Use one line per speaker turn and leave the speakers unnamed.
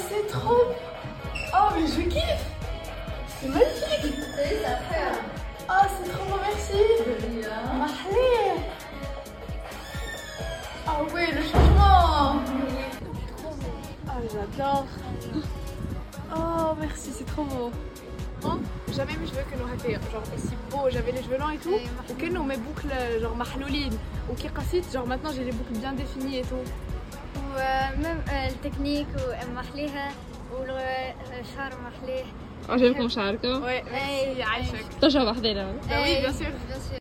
c'est trop. Oh, mais je kiffe. C'est magnifique.
Ça fait.
Oh, c'est trop beau, merci. Mahlé. Ah ouais, le changement. Oh, j'adore. Oh, merci, c'est trop beau. Jamais mes cheveux كانوا هكايا genre aussi beau, j'avais les cheveux longs et tout وكانوا mes boucles genre محلولين وكي قصيت genre maintenant j'ai les boucles bien définies et tout.
وميم التكنيك ومحليها والشعر محليه.
عجبكم شعركم؟
Ouais, merci, عايشك.
تشرب وحدينا.
Bah oui, bien sûr.